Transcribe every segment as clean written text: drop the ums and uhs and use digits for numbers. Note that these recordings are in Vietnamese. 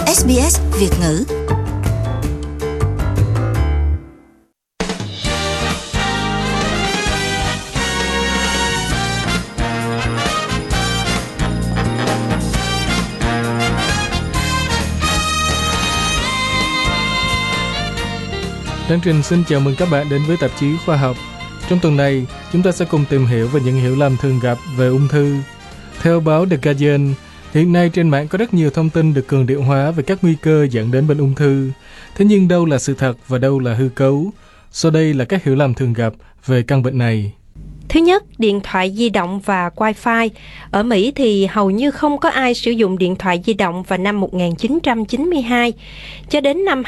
SBS Việt ngữ. Đăng Trình xin chào mừng các bạn đến với tạp chí khoa học. Trong tuần này, chúng ta sẽ cùng tìm hiểu về những hiểu lầm thường gặp về ung thư. Theo báo The Guardian, hiện nay trên mạng có rất nhiều thông tin được cường điệu hóa về các nguy cơ dẫn đến bệnh ung thư. Thế nhưng đâu là sự thật và đâu là hư cấu? Sau đây là các hiểu lầm thường gặp về căn bệnh này. Thứ nhất, điện thoại di động và Wi-Fi. Ở Mỹ thì hầu như không có ai sử dụng điện thoại di động vào năm 1992. Cho đến năm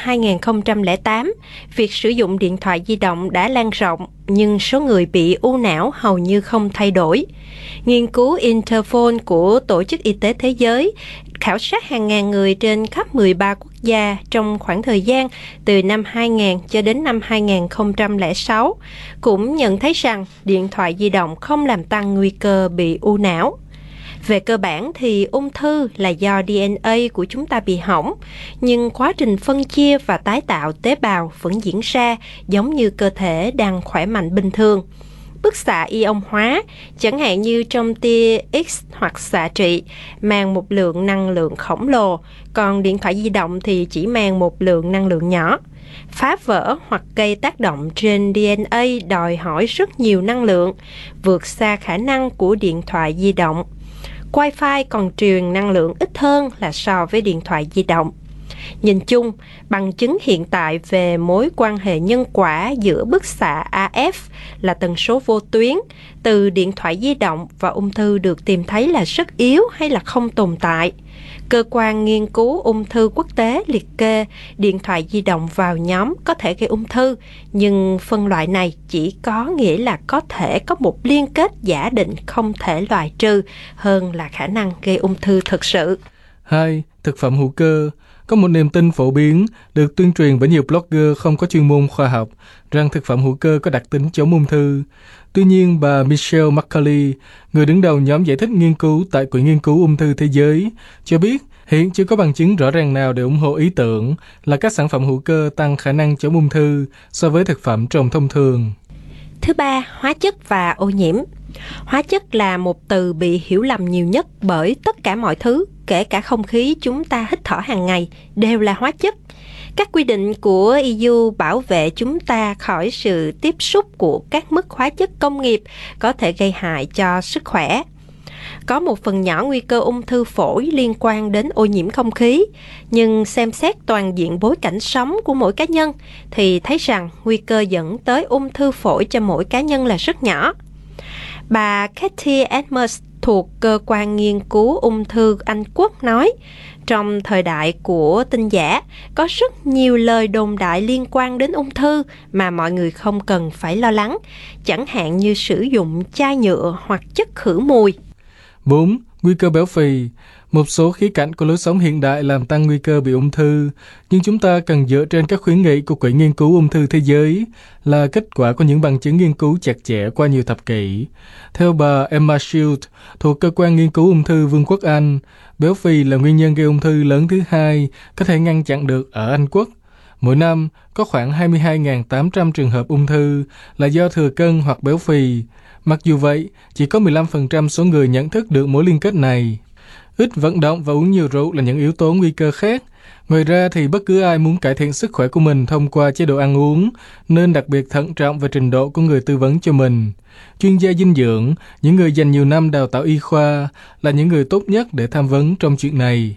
2008, việc sử dụng điện thoại di động đã lan rộng, nhưng số người bị u não hầu như không thay đổi. Nghiên cứu Interphone của Tổ chức Y tế Thế giới khảo sát hàng ngàn người trên khắp 13 quốc gia trong khoảng thời gian từ năm 2000 cho đến năm 2006, cũng nhận thấy rằng điện thoại di động không làm tăng nguy cơ bị u não. Về cơ bản thì ung thư là do DNA của chúng ta bị hỏng, nhưng quá trình phân chia và tái tạo tế bào vẫn diễn ra giống như cơ thể đang khỏe mạnh bình thường. Bức xạ ion hóa, chẳng hạn như trong tia X hoặc xạ trị, mang một lượng năng lượng khổng lồ, còn điện thoại di động thì chỉ mang một lượng năng lượng nhỏ. Phá vỡ hoặc gây tác động trên DNA đòi hỏi rất nhiều năng lượng, vượt xa khả năng của điện thoại di động. Wi-Fi còn truyền năng lượng ít hơn là so với điện thoại di động. Nhìn chung, bằng chứng hiện tại về mối quan hệ nhân quả giữa bức xạ AF là tần số vô tuyến từ điện thoại di động và ung thư được tìm thấy là rất yếu hay là không tồn tại. Cơ quan nghiên cứu ung thư quốc tế liệt kê điện thoại di động vào nhóm có thể gây ung thư, nhưng phân loại này chỉ có nghĩa là có thể có một liên kết giả định không thể loại trừ hơn là khả năng gây ung thư thực sự. 2. Thực phẩm hữu cơ. Có một niềm tin phổ biến được tuyên truyền bởi nhiều blogger không có chuyên môn khoa học rằng thực phẩm hữu cơ có đặc tính chống ung thư. Tuy nhiên, bà Michelle McCauley, người đứng đầu nhóm giải thích nghiên cứu tại Quỹ nghiên cứu ung thư thế giới, cho biết hiện chưa có bằng chứng rõ ràng nào để ủng hộ ý tưởng là các sản phẩm hữu cơ tăng khả năng chống ung thư so với thực phẩm trồng thông thường. Thứ ba, hóa chất và ô nhiễm. Hóa chất là một từ bị hiểu lầm nhiều nhất bởi tất cả mọi thứ, kể cả không khí chúng ta hít thở hàng ngày, đều là hóa chất. Các quy định của EU bảo vệ chúng ta khỏi sự tiếp xúc của các mức hóa chất công nghiệp có thể gây hại cho sức khỏe. Có một phần nhỏ nguy cơ ung thư phổi liên quan đến ô nhiễm không khí, nhưng xem xét toàn diện bối cảnh sống của mỗi cá nhân thì thấy rằng nguy cơ dẫn tới ung thư phổi cho mỗi cá nhân là rất nhỏ. Bà Katie Edmonds thuộc cơ quan nghiên cứu ung thư Anh Quốc nói, trong thời đại của tin giả, có rất nhiều lời đồn đại liên quan đến ung thư mà mọi người không cần phải lo lắng, chẳng hạn như sử dụng chai nhựa hoặc chất khử mùi. 4. Nguy cơ béo phì. Một số khía cạnh của lối sống hiện đại làm tăng nguy cơ bị ung thư, nhưng chúng ta cần dựa trên các khuyến nghị của Quỹ nghiên cứu ung thư thế giới là kết quả của những bằng chứng nghiên cứu chặt chẽ qua nhiều thập kỷ. Theo bà Emma Shield, thuộc cơ quan nghiên cứu ung thư Vương quốc Anh, béo phì là nguyên nhân gây ung thư lớn thứ hai có thể ngăn chặn được ở Anh Quốc. Mỗi năm, có khoảng 22.800 trường hợp ung thư là do thừa cân hoặc béo phì. Mặc dù vậy, chỉ có 15% số người nhận thức được mối liên kết này. Ít vận động và uống nhiều rượu là những yếu tố nguy cơ khác. Ngoài ra thì bất cứ ai muốn cải thiện sức khỏe của mình thông qua chế độ ăn uống nên đặc biệt thận trọng về trình độ của người tư vấn cho mình. Chuyên gia dinh dưỡng, những người dành nhiều năm đào tạo y khoa là những người tốt nhất để tham vấn trong chuyện này.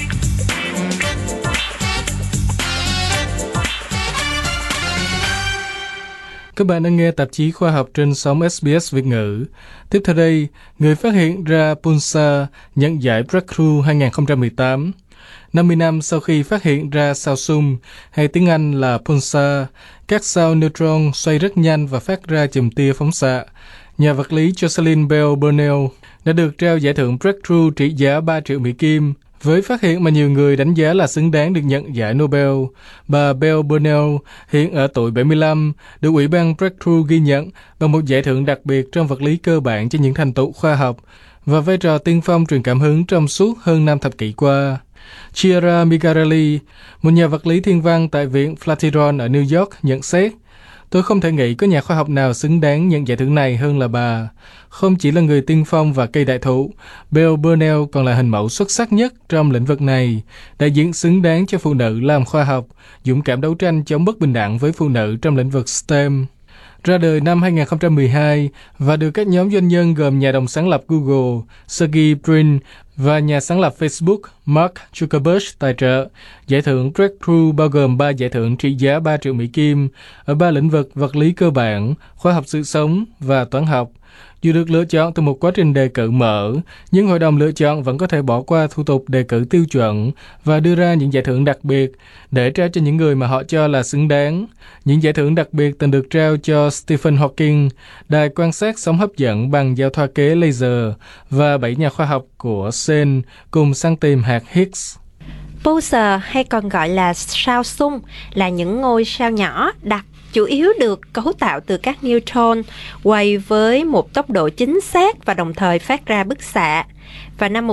Các bạn đang nghe tạp chí khoa học trên sóng SBS Việt ngữ. Tiếp theo đây, người phát hiện ra pulsar nhận giải Breakthrough 2018. 50 năm sau khi phát hiện ra sao sung, hay tiếng Anh là pulsar, các sao neutron xoay rất nhanh và phát ra chùm tia phóng xạ, nhà vật lý Jocelyn Bell Burnell đã được trao giải thưởng Breakthrough trị giá 3 triệu Mỹ Kim. Với phát hiện mà nhiều người đánh giá là xứng đáng được nhận giải Nobel, bà Bell Burnell hiện ở tuổi 75, được Ủy ban Breakthrough ghi nhận bằng một giải thưởng đặc biệt trong vật lý cơ bản cho những thành tựu khoa học và vai trò tiên phong truyền cảm hứng trong suốt hơn 5 thập kỷ qua. Chiara Migarelli, một nhà vật lý thiên văn tại Viện Flatiron ở New York, nhận xét: "Tôi không thể nghĩ có nhà khoa học nào xứng đáng nhận giải thưởng này hơn là bà. Không chỉ là người tiên phong và cây đại thụ, Bell Burnell còn là hình mẫu xuất sắc nhất trong lĩnh vực này, đại diện xứng đáng cho phụ nữ làm khoa học, dũng cảm đấu tranh chống bất bình đẳng với phụ nữ trong lĩnh vực STEM." Ra đời năm 2012 và được các nhóm doanh nhân gồm nhà đồng sáng lập Google, Sergey Brin và nhà sáng lập Facebook, Mark Zuckerberg tài trợ. Giải thưởng Breakthrough bao gồm 3 giải thưởng trị giá 3 triệu Mỹ Kim ở 3 lĩnh vực vật lý cơ bản, khoa học sự sống và toán học. Dù được lựa chọn từ một quá trình đề cử mở, nhưng hội đồng lựa chọn vẫn có thể bỏ qua thủ tục đề cử tiêu chuẩn và đưa ra những giải thưởng đặc biệt để trao cho những người mà họ cho là xứng đáng. Những giải thưởng đặc biệt từng được trao cho Stephen Hawking, đài quan sát sóng hấp dẫn bằng giao thoa kế laser, và 7 nhà khoa học của CERN cùng săn tìm hạt Higgs. Pulsar hay còn gọi là sao xung là những ngôi sao nhỏ đặc chủ yếu được cấu tạo từ các neutron quay với một tốc độ chính xác và đồng thời phát ra bức xạ. Vào năm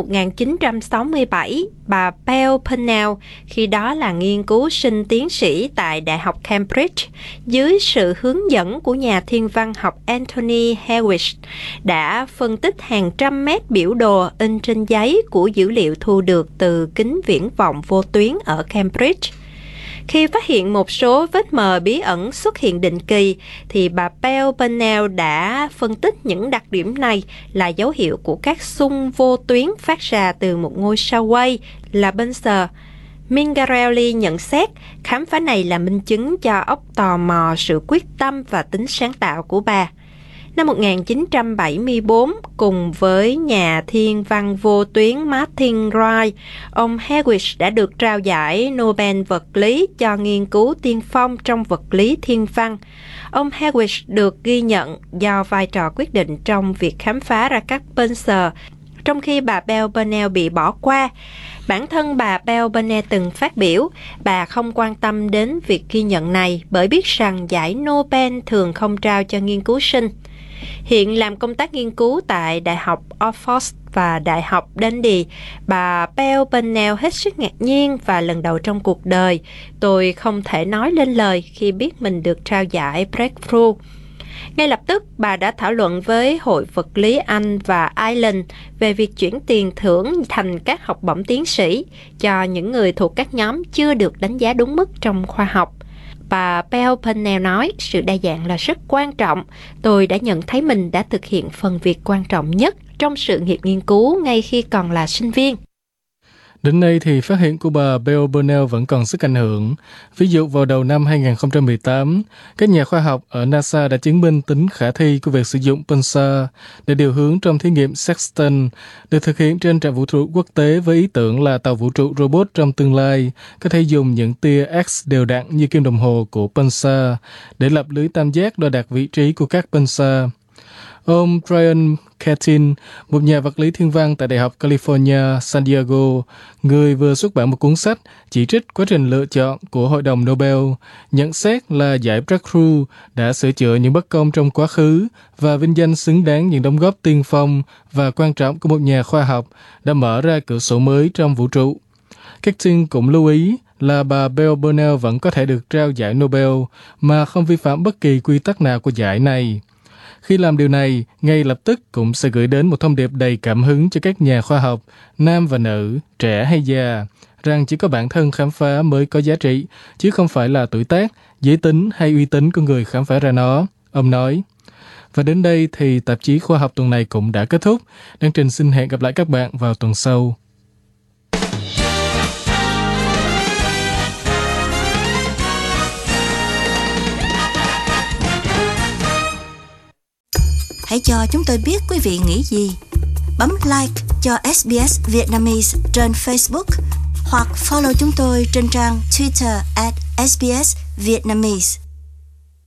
1967, bà Bell Burnell, khi đó là nghiên cứu sinh tiến sĩ tại Đại học Cambridge, dưới sự hướng dẫn của nhà thiên văn học Anthony Hewish, đã phân tích hàng trăm mét biểu đồ in trên giấy của dữ liệu thu được từ kính viễn vọng vô tuyến ở Cambridge. Khi phát hiện một số vết mờ bí ẩn xuất hiện định kỳ, thì bà Bell Burnell đã phân tích những đặc điểm này là dấu hiệu của các xung vô tuyến phát ra từ một ngôi sao quay là Pulsar. Mingarelli nhận xét khám phá này là minh chứng cho óc tò mò, sự quyết tâm và tính sáng tạo của bà. Năm 1974, cùng với nhà thiên văn vô tuyến Martin Reich, ông Hewish đã được trao giải Nobel vật lý cho nghiên cứu tiên phong trong vật lý thiên văn. Ông Hewish được ghi nhận do vai trò quyết định trong việc khám phá ra các pulsar, trong khi bà Bell Burnell bị bỏ qua. Bản thân bà Bell Burnell từng phát biểu, bà không quan tâm đến việc ghi nhận này bởi biết rằng giải Nobel thường không trao cho nghiên cứu sinh. Hiện làm công tác nghiên cứu tại Đại học Oxford và Đại học Dundee, bà Bell Burnell hết sức ngạc nhiên và lần đầu trong cuộc đời, tôi không thể nói lên lời khi biết mình được trao giải Breakthrough. Ngay lập tức, bà đã thảo luận với Hội vật lý Anh và Ireland về việc chuyển tiền thưởng thành các học bổng tiến sĩ cho những người thuộc các nhóm chưa được đánh giá đúng mức trong khoa học. Bà Bell Burnell nói, sự đa dạng là rất quan trọng. Tôi đã nhận thấy mình đã thực hiện phần việc quan trọng nhất trong sự nghiệp nghiên cứu ngay khi còn là sinh viên. Đến nay thì phát hiện của bà Bell Burnell vẫn còn sức ảnh hưởng. Ví dụ vào đầu năm 2018, các nhà khoa học ở NASA đã chứng minh tính khả thi của việc sử dụng pulsar để điều hướng trong thí nghiệm Sexton, được thực hiện trên trạm vũ trụ quốc tế với ý tưởng là tàu vũ trụ robot trong tương lai có thể dùng những tia X đều đặn như kim đồng hồ của pulsar để lập lưới tam giác đo đạc vị trí của các pulsar. Ông Brian Catin, một nhà vật lý thiên văn tại Đại học California, San Diego, người vừa xuất bản một cuốn sách chỉ trích quá trình lựa chọn của Hội đồng Nobel, nhận xét là giải Breakthrough đã sửa chữa những bất công trong quá khứ và vinh danh xứng đáng những đóng góp tiên phong và quan trọng của một nhà khoa học đã mở ra cửa sổ mới trong vũ trụ. Catin cũng lưu ý là bà Bell Burnell vẫn có thể được trao giải Nobel mà không vi phạm bất kỳ quy tắc nào của giải này. Khi làm điều này, ngay lập tức cũng sẽ gửi đến một thông điệp đầy cảm hứng cho các nhà khoa học, nam và nữ, trẻ hay già, rằng chỉ có bản thân khám phá mới có giá trị, chứ không phải là tuổi tác, giới tính hay uy tín của người khám phá ra nó, ông nói. Và đến đây thì tạp chí Khoa học tuần này cũng đã kết thúc. Đăng Trình xin hẹn gặp lại các bạn vào tuần sau. Hãy cho chúng tôi biết quý vị nghĩ gì. Bấm like cho SBS Vietnamese trên Facebook hoặc follow chúng tôi trên trang Twitter @SBS Vietnamese.